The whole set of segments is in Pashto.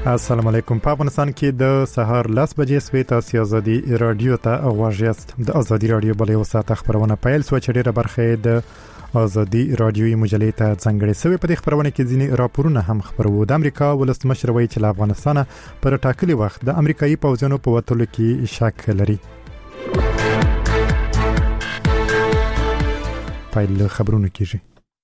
السلام علیکم. په افغانستان کې د سهار 10 بجې سوي تاسو ازادي رادیو ته غواړئ. د ازادي رادیو بلې وساته خبرونه پیل سو چې ډیره برخه د ازادي رادیوي مجلې ته څنګه سوي. په دې خبرونه کې ځینې راپورونه هم خبرو. د امریکا ولسمشر وایي چې افغانستان پر ټاکلي وخت د امریکایي پوځونو په وټلو کې شک لري. پیل خبرونه کیږي.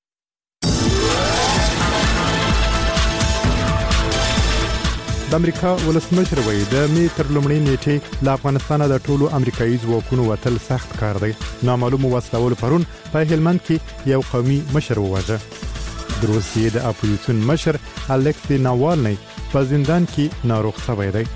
د امریکا ولسمشر وایي د می تر لومړۍ نیټې له افغانستان د ټولو امریکایي ځواکونو وتل سخت کار دی. نامعلوم وسلوال پرون په هلمند کې یو قومي مشر وواژه. د روسیې د اپوزیسیون مشر الکسی ناوالنی په زندان کې ناروغ شوی دی.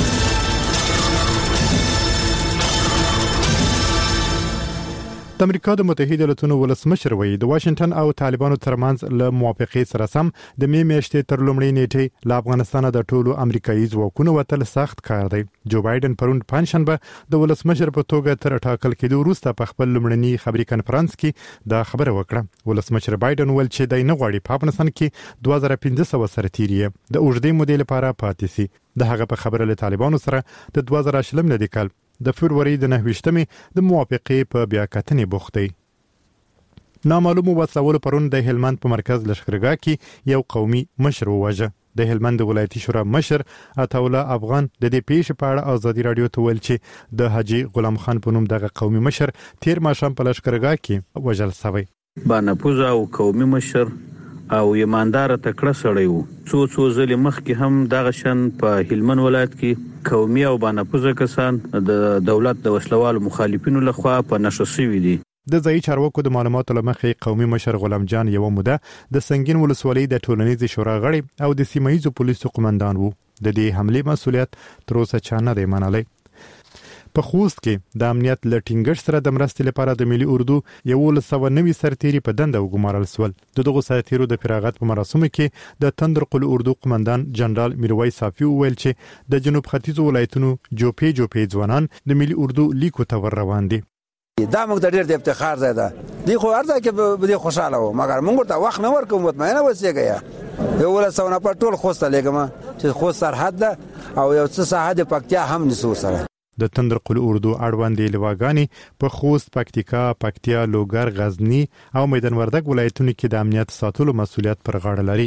د امریکا د متحده ایالاتونو ولسمشر وایي د واشنگټن او طالبانو ترمنځ له موافقې سره سم د می میاشتې تر لومړۍ نیټې له افغانستان د ټولو امریکایي ځواکونو وتل سخت کار دی. جو بایدن پرون پنځشنبه د ولسمشر په توګه تر ټاکل کېدو وروسته په خپل لومړني خبري کانفرنس کې دا خبره وکړه. ولسمشر بایدن ول چې د نه غواړي په افغانستان کې 2500 سرتیری د اوږدې مودې لپاره پاتې سي. د هغه په خبره له طالبانو سره د 2020 لدی کال د فبرवरी د 9 د موافقې په بیاکتنې بوخت دی. نامعلوم وسلوال پرون د هلمند په مرکز لشکرګاه کې یو قومي مشر وواژه. د هلمند ولایتي شورا مشر عطاوله افغان د دې پیښې په اړه ازادي رادیو ته ویل چې د حاجی غلام خان په نوم دغه قومي مشر تیر ماښام په لشکرګاه کې وژل شوی. بانفوز او قومي مشر او ایماندار تکړه سړی وو. څو ځلې مخکې هم دغه شان په هلمند ولایت کې قومي او بانفوزه کسان د دولت د وسلوالو مخالفینو لخوا په نشو شوي دي. د ځای چارواکو د معلوماتو لمخې قومي مشر غلام جان یو موده د سنگین ولسوالۍ د ټولنیزې شورا غړی او د سیمایي پولیسو قومندان وو. د دې حمله مسؤلیت تر اوسه چا نه دی منلی. په خوست کې د امنیت لټینګر سره د مرستې لپاره د ملي اردو 190 سرتیری په دنده وګمارل سول. دغه سرتیرو د فراغت په مراسمو کې د تندرقل اردو قومندان جنرال میرویس صافی ویل چې د جنوب ختیځ ولایتونو جوپې ځوانان د ملي اردو لیکو ته ور روان دي. دا موږ د ډېر د افتخار ځای ده. دی خو هر ځای کې به خوشاله وو، مګر موږ ته وخت نه ورکوم. مطمئنه اوسېږئ. یو ولسونه په ټول خوست لګم چې خوست سرحد ده او یو څه ساحه د پکتیا هم نسو سره. د تندرقل اردو اړوندې لواګانی په خوست، پکتیکا، پکتیا، لوګر، غزنی او میدان وردګ ولایتونو کې د امنیت ساتلو مسؤلیت پر غاړه لري.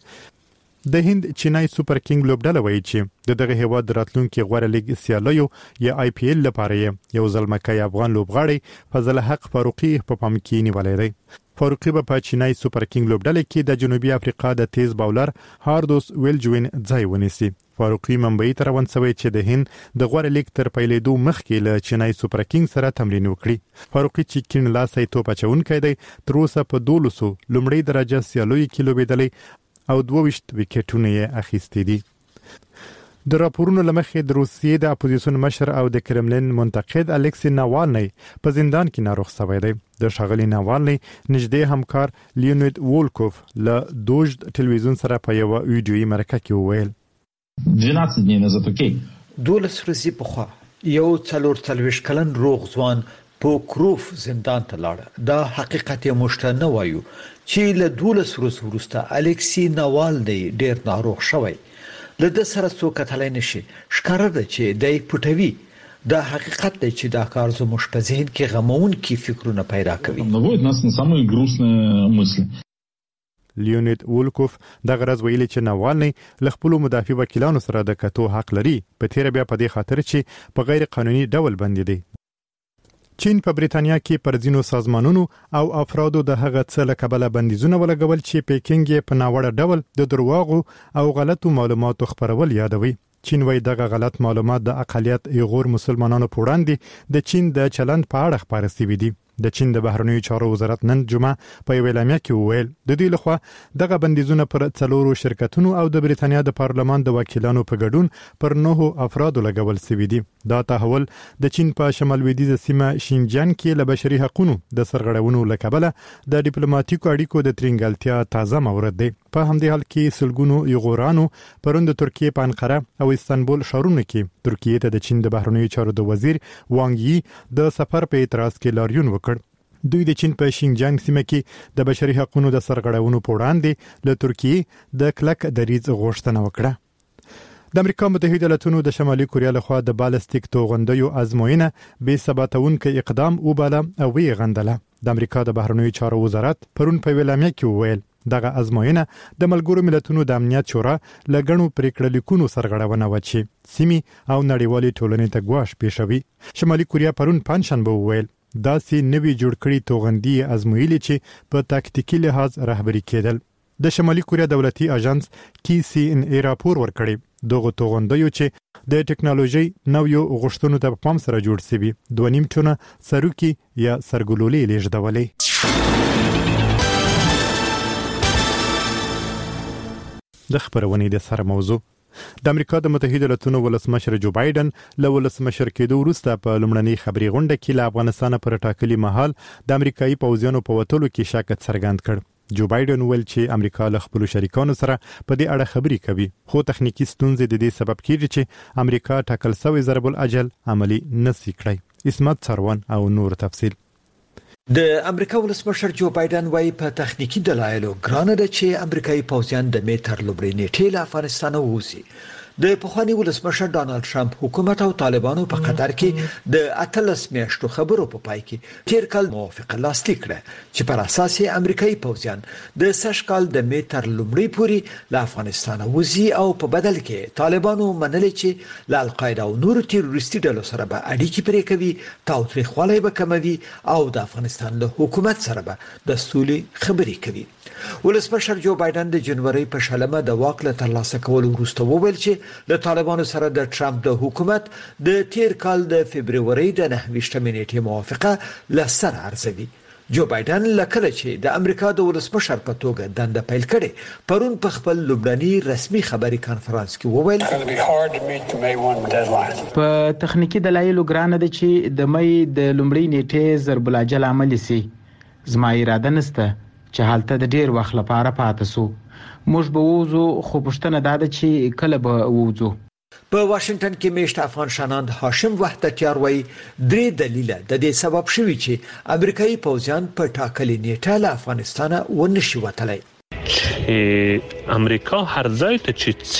د هند چینای سوپر کینګ لوبډله وایي چې دغه هیواد راتلونکي غوړه لیګ سیالیو یا آی پی ایل لپاره یو ځلمکای افغان لوبغاړی فضل حق فاروقي په پام کې نیولې دی. فاروقي په چینای سوپر کینګ لوبډله کې د جنوبي افریقا د تیز باولر هاردوس ویلجوین ځای ونیسي. فاروقي منبعي تر ونسوي چې د هند د غوړه لیګ تر پیلېدو مخکې له چینای سوپر کینګ سره تمرین وکړي. فاروقي چې کین لاسي توپ اچونکی دی تر اوسه په 1200 لومړی درجه سیالیو کې لوبېدلی او 22 وکټونه یې اخیستي دي. د راپورونو لمخې د روسیې د اپوزیسیون مشر او د کرملین منتقد الکسی ناوالنی په زندان کې ناروغ شوی دی. د ښاغلي ناوالنی نږدې همکار لیونید وولکوف له دوجد ټلویزیون سره په یو ویډیویي مرکه کې وویل 12 دنې назад اوکې 12 ورځې پخوا یو 44 کلن روغ ځوان په کروف زندان ته لاړ. دا حقیقت یې مشته نه وایو چې له 12 ورځې وروسته الکسی ناوالنی ډیر ناروغ شوی. له د سره څوک کتلای نشي. ښکاره ده چې دای پټوي. دا حقیقت دی چې دا کار زموږ په ذهن کې غمون کې فکرونه پیدا کوي. наводит нас на самые грустные мысли. لیونید وولکوف د غرض ویلي چې ناوالنی له خپل مدافع وکیلانو سره د کتو حق لري. په تیر بیا په دې خاطر چې په غیر قانوني ډول بندي دي. چین په بریتانیا کې پر ځینو سازمانونو او افرادو د هغه څه له کبله بندیزونه ولګول چې پیکینګ یې په ناوړه ډول د درواغو او غلطو معلوماتو خپرول یادوي. چین وایي دغه غلط معلومات د اقلیت ایغور مسلمانانو په وړاندې د چین د چلند په اړه خپاره شوي دي. د چین د بهرنیو چارو وزارت نن جمعه په یو اعلامیه کې وویل د دوی لخوا دغه بندیزونه پر 4 شرکتونو او د بریتانیا د پارلمان د وکیلانو په ګډون پر 9 افرادو لګول شوي دي. دا تحول د چین په شمال لویدیځه سیمه شینجیانګ کې له بشري حقوقو د سرغړونو لکبله د ډیپلوماټیکو اړیکو د ترنګلتیا تازه مورد دی. په همدې حال کې سلګونو ایغورانو پرون د ترکیې په انقره او استانبول ښارونو کې ترکیې ته د چین د بهرنیو چارو د وزیر وانګ یي د سفر په اعتراض کې لاریون وکړ. دوی د چین په شینجیانګ سیمه کې د بشري حقوقو د سرغړونو په وړاندې له ترکیې د کلک دریځ غوښتنه وکړه. د امریکا متحده ایالاتونو د شمالي کوریا لخوا د بالستیک توغندیو ازموینه بې ثباتونکو اقدام وباله او وی غندله. د امریکا د بهرنیو چارو وزارت پرون په ویلامه کې وویل دغه ازموینه د ملګرو ملتونو د امنیت شورا لګڼو پریکړه لیکونو سرغړونه و چې سیمي او نړیوالي ټولنې ته ګواښ پیښوي. شمالي کوریا پرون پنځشنبه وویل داسې نوی جوړ کړي توغندي ازمویلي چې په تاکتیکي لحاظ رهبري کېدل. د شمالي کوریا دولتي اژانس KCNA راپور ورکړی دغه توغندیو چې د ټکنالوژي نویو غوښتنو ته پام سره جوړ شوی 2.5 ټنه سروکي یا سرګلولې لیږدولې. د خبرونې د سر موضوع د امریکا د متحده ایالاتونو ولسمشر جو بایدن له ولسمشر کېدو وروسته په لومړنۍ خبري غونډه کې له افغانستان پر ټاکلي مهال د امریکایي پوځیانو په وټولو کې شک څرګند کړ. جو بایدن ویل چې امریکا له خپل شریکانو سره په دې اړه خبري کوي خو تخنیکی ستونزې د دې سبب کیږي چې امریکا ټاکل شوی ضرب الاجل عملی نشي کړی. اسمت سروان او نور تفصیل. د امریکا ولسمشر جو بایدن وايي په تخنیکی دلایلو ګرانه ده چې امریکایي پوځیان د میټر لوبړې نیټه له افغانستان ووزي. د پخوانی ولسمشر ډانلډ ټرمپ حکومت او طالبانو په قطر کې د 18 میاشتو خبرو په پای کې تیر کال موافقه لاسلیک کړه چې پر اساس یې امریکایي پوځیان د سږ کال د میټر لومړی پوري له افغانستان وځي او په بدل کې طالبانو منلي چې له القاعده او نورو تروریستي ډلو سره به اړیکې پرې کوي، تاوتریخوالی به کموي او د افغانستان له حکومت سره به د سولې خبرې کوي. ولسمشر جو بایدن د جنوري په شلمه د واک له ترلاسه کولو وروسته وویل چې له طالبانو سره د ټرمپ د حکومت د تیر کال د فبرवरी د 9 نیټې موافقه لسر ارزوي. جو بایدن لکه چې د امریکا د ولسمشر په توګه دنده پیل کړي پرون په خپل لومړني رسمي خبري کانفرنس کې وویل په تخنیکی دلایلو ګرانه ده چې د مې د لومړۍ نیټې ضرب الاجل عملی سي. زما اراده نشته چې حالته د ډیر وخت لپاره پاتې سو. موږ به ووزو خو پښتنه دا ده چې کله به ووزو. په واشنگټن کې میشت افغان شاناند هاشم وحدتیار وایي درې دلیله د دې سبب شوی چې امریکایي پوځیان په ټاکلي نیټه له افغانستان ونشي وتلی. چې امریکا هر ځای ته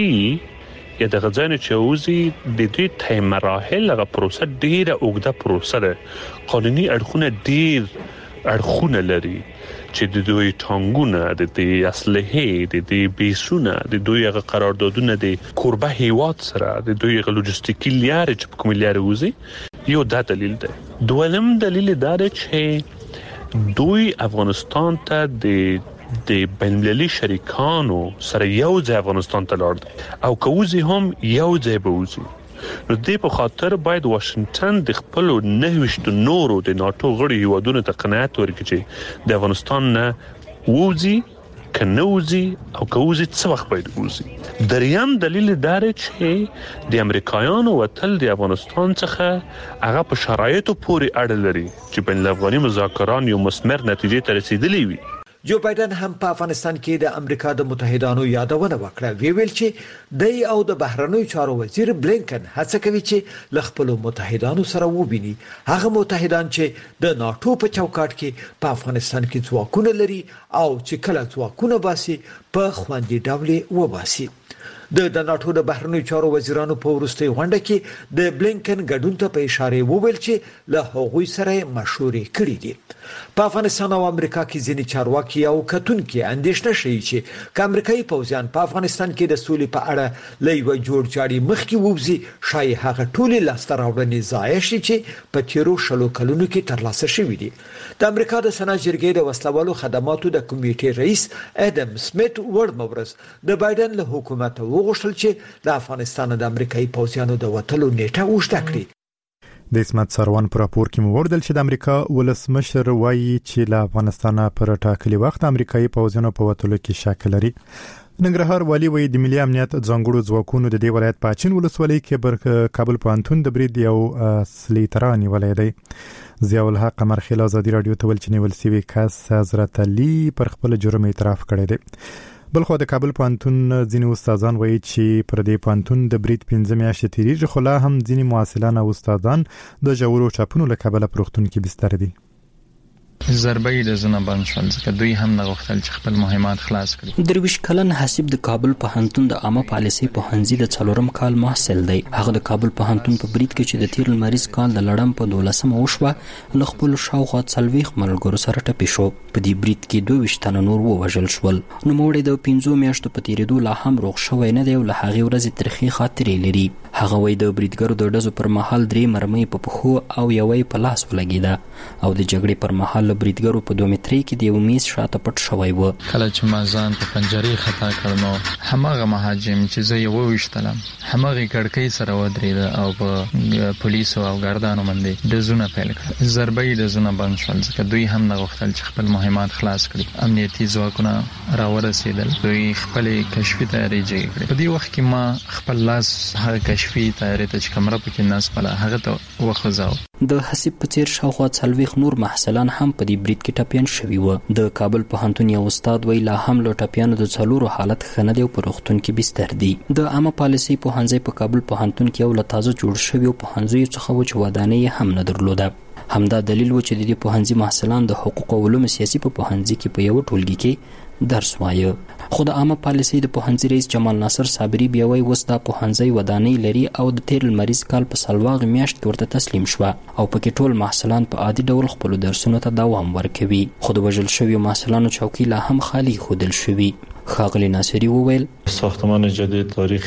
چې یا د غځانه چوزي د دې ته مراحل غو پروسه ډیره اوږده پروسه ده. قانوني اړخونه ډیر اړخونه لري چې د دوی ټانګونه د دې اسلحې د دې بیسونه د دوی غ قراردادونه د کوربه هیواد سره د دوی غ لوجستیکي لارې چې کوم لارې وزي یو دا دلیل ده. دویم دلیل دا ده چې دوی افغانستان ته د بین‌المللي شریکانو سره یو ځای افغانستان ته لاړ او کوزي هم یو ځای به وزي. نو دې په خاطر باید واشنگټن د خپل 9 نورو د ناتو غړي هیوادونو ته قناعت ورکړي چې د افغانستان نه ووزي کنوزي او کوزي څه وخت باید ووزي. دریم دلیل دا دی چې د امریکایانو وتل د افغانستان څخه هغه په شرایطو پورې اړه لري چې بین الافغاني مذاکرات یو مثمر نتیجې ته رسیدلی وي. جو بایدن هم په افغانستان کې د امریکا د متحدانو یادونه وکړه. ویل چې د او د بهرنیو چارو وزیر بلینکن هڅه کوي چې ل خپل متحدانو سره وبیني هغه متحدان چې د ناتو په چوکاټ کې په افغانستان کې ځواکونه لري او چې کله ځواکونه باسي په خوندي ډول وباسي. د ناتو د بهرنیو چارو وزیرانو په ورستۍ غونډه کې د بلینکن ګډون ته په اشاره وویل چې له هغوی سره مشورې کړې دي. په افغانستان او امریکا کې ځینې چارواکي او کتونکي اندېښنه شي چې امریکایي پوځیان په افغانستان کې د سولې په اړه لوی جوړ جاړي مخکې ووزي شای هغه ټولې لاسته راوړنې ضایع شي چې په تیرو شلو کلونو کې ترلاسه شوې دي. د امریکا د سنا جرګې د وسلوالو خدماتو د کمیټې رئیس ادم سمیت ورمورز د بایدن له حکومت وغوښتل چې د افغانستان د امریکایي پوځیانو د وټلو نیټه اوږده کړي. د اسمت سروان پر راپور کې موردل چې د امریکا ولسمشر وایي چې له افغانستان پر ټاکلي وخت امریکایي پوځیانو په وټلو کې شک لري. ننګرهار والی وایي د ملي امنیت ځانګړو ځواکونو د دې ولایت په اچین ولسوالۍ کې کابل پوهنتون د برید یو اصلي ترانی ولای دی. ضیاء الحق مرخیل ازادي رادیو ته ول چې نیول سوي کس حضرت علي پر خپل جرم اعتراف کړی دی. بلخو د کابل پوهنتون ځینې استادان وایي چې پر دې پوهنتون د برید 15 میاشتې تیریږي خو لا هم ځینې معاصلان او استادان د ژورو چاپونو له کبله پروختون کې بستر دي. ضربې د زونه بند شول ځکه دوی هم نه غوښتل چې خپل مهمات خلاص کړي. درویش کلن حسیب د کابل پوهنتون د عامه پالیسۍ پوهنځي د 4م کال محصل دی. هغه د کابل پوهنتون په برید کې چې د تیر لمریز کال د لړم په 12مه وشوه له خپل شاوخوا 40 ملګرو سره ټپي شو. په دې برید کې 22 تنه نور ووژل شول. نوموړی د 15 میاشتو په تیریدو لا هم روغ شوی نه دی او له هغې ورځې ترخې خاطرې لري. هغه وایي د بریدګرو د ډزو پر مهال 3 مرمۍ په پښو او یوې په لاس ولګېده او د جګړې پر مهال له بریدګرو په 2 مترۍ کې د یو میز شاته پټ شوی و. کله چې ما ځان په پنجرې خطا کړ نو هماغه مهاجم چې زه یې وویشتلم هماغې کړکۍ سره ودرېده او په پولیسو او ګردانو باندې ډزونه پیل کړل. ضربې ډزونه بند شول ځکه دوی هم نه غوښتل چې خپل مهمات خلاص کړي. امنیتي ځواکونه راورسېدل. دوی خپلې کشفي تیارۍ جګې کړې. په دې وخت کې ما خپل لاس هغه کشفي تیارۍ ته چې کمره پکې نصبله هغه ته وخوځاوه. د حسیب په څیر شاوخوا 40 نور محصلان هم په دې برید کې ټپیان شوي وو. د کابل پوهنتون یو استاد وی لا هم له ټپیانو د 4 حالت ښه نه دی او په روغتون کې بستر دی. د عامه پالیسۍ پوهنځي په کابل پوهنتون کې یو له تازه جوړ شوي پوهنځیو څخه و چې ودانۍ هم نه درلوده. همدا دلیل و چې د دې پوهنځي محصلان د حقوق او علومو سیاسي په پوهنځي کې په یو ټولګي کې درس وایه. خو د عامه پالیسۍ د پوهنځي رئیس جمال ناصر صابري بیا وایي اوس دا پوهنځی ودانۍ لري او د تیر لمریز کال په سلواغ میاشت کې ورته تسلیم شوه او پکې ټول محصلان په عادي ډول خپلو درسونو ته دوام ورکوي. خو د وژل شویو محصلانو چوکۍ لا هم خالی ښودل شوي. ښاغلي ناصري وویل ساختمان جدید تاریخ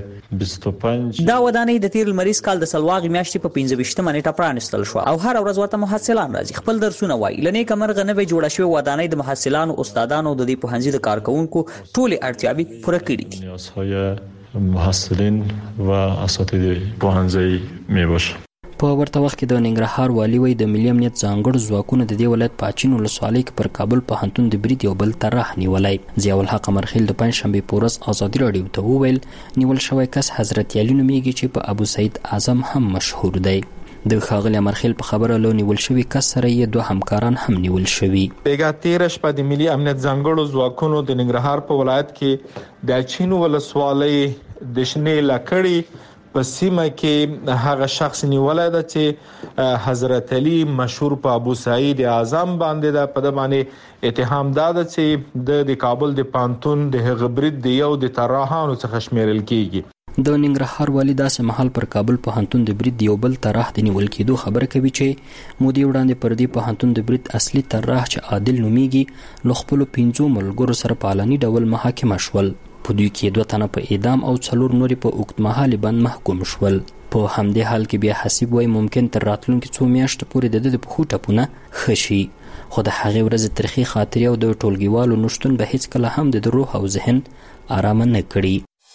25 دا ودانۍ د تیر لمریز کال د سلواغ میاشتې په 15مه نیټه پرانستل شو او هر ورځ ورته محصلان راځي خپل درسونه وایي. لنې کمرغه نوې جوړه شوې ودانۍ د محصلانو استادانو د دې پوهنځي د کارکونکو ټولې اړتیاوې پوره کړې دي. نیازهای محصلین و اساتید پوهنځي میباشه. په ورته وخت کې د ننګرهار والي وایي د ملي امنیت ځانګړو ځواکونو د دې ولایت په اچین ولسوالۍ کې پر کابل پوهنتون د برید یو بل طرح نیولی. ضیاء الحق امرخیل د پنجشنبې په ورځ ازادي راډیو ته وویل نیول شوی کس حضرت علي نومیږي چې په ابو سعید اعظم هم مشهور دی. د ښاغلي امرخیل په خبره له نیول شوي کس سره یې 2 همکاران هم نیول شوي. بیګا 13 شپه د ملي امنیت ځانګړو ځواکونو د ننګرهار په ولایت کې د اچین ولسوالۍ د شنې لکړې په سیمه کې هغه شخص نیولای دی چې حضرت علي مشهور په ابو سعید اعظم باندې د په باندې اتهام ده چې د کابل د پانتون د هغه برید دی یو د طراحانو څخه شمیرل کیږي. د ننګرهار والي داسې مهال پر کابل پوهنتون د برید یو بل طرح د نیول کېدو خبره کوي چې مودې وړاندې پر دې پوهنتون د برید اصلي طرح چې عادل نومیږي له خپلو 15 ملګرو سره په علني ډول محاکمه شول. په دوی کې 2 تنه په اعدام او 4 نورې په اوږدمهالي بند محکوم شول. په همدې حال کې بیا حسیب وایي ممکن تر راتلونکي 2 میاشتو پورې د پښو ټپونه ښه شي. خو د هغې ورځې ترخې خاطرې او د ټولګیوالو نشتون به هیڅکله هم د روح او ذهن آرامه نه کړي.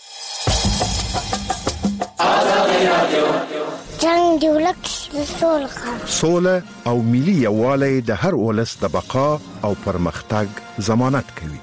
جنگ د ولس سوله او ملي یووالی د هر ولس د بقا او پرمختګ ضمانت کوي.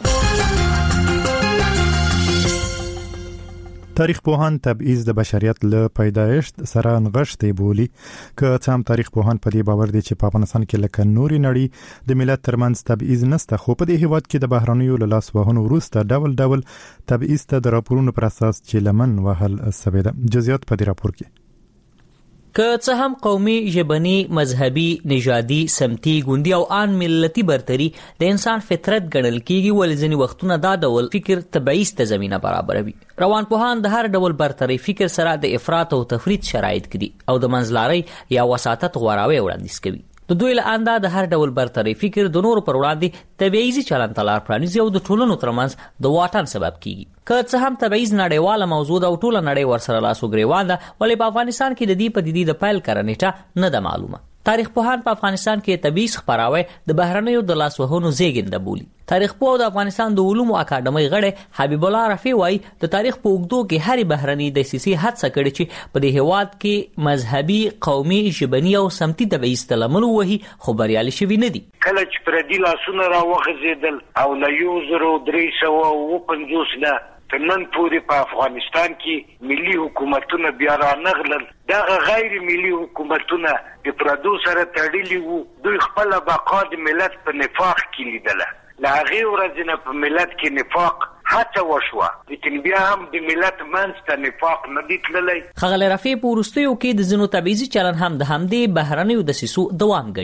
تاریخ پوهان تبعیض د بشریت له پیدایشت سره نغښتې بولی که څه هم تاریخ پوهان په دې باور دي چې په افغانستان کې لکه نوري نړۍ د ملت ترمنځ تبعیض نشته. خو په دې هیواد کې د بهرنیو له لاس وهنو وروسته ډول ډول تبعیض ته د راپورونو پر اساس چې لمن وهل سوی ده. جزئیات په دې راپور کې. که څه هم قومي، ژبني، مذهبي، نژادي، سمتي، ګوندي او آن ملتي برتري د انسان فطرت ګڼل کېږي ولې ځینې وختونه دا ډول فکر تبعیض ته زمینه برابروي. روانپوهان د هر ډول برتري فکر سره د افراط او تفرید شرایط کړي او د منځلارۍ یا وساطت غوراوی وړاندیز کوي. د دوی له انده د هر ډول برتري فکر د نورو پر وړاندې تبعیضي چلند ته لار پرانیزي او د ټولنو ترمنځ د واټن سبب کیږي. که څه هم تبعیض نړیواله موضوع ده او ټوله نړۍ ورسره لاس وګریوان ده ولې په افغانستان کې د دې پدیدې د پیل کړه نیټه نه ده معلومه. تاریخ پوهان په افغانستان کې تبعیض خپراوی د بهرنیو د لاس وهنو زیږنده بولي. تاریخ پوه د افغانستان د علومو اکاډمۍ غړی حبیب الله رفیع وایي د تاریخ په اوږدو کې هرې بهرنۍ دسیسې هڅه کړې چې په دې هېواد کې مذهبي، قومي، ژبني او سمتي تبعیض ته لمن ووهي خو بریالي شوي نه دي. کله چې پردي لاسونه راوغځېدل او له 1350 نه تر نن پورې په افغانستان کې ملي حکومتونه بیا رانغلل. دغه غیر ملي حکومتونه د پردو سره تړلي وو. دوی خپله بقا د ملت په نفاق کې لیدله. له هغې ورځې نه په ملت کې نفاق هڅه وشوه لیکن بیا هم د ملت منځ ته نفاق نه دی تللی. ښاغلی رفیع په وروستیو کې د ځینو تبعیضي چلن هم د همدې بهرنیو دسیسو دوام ګڼي.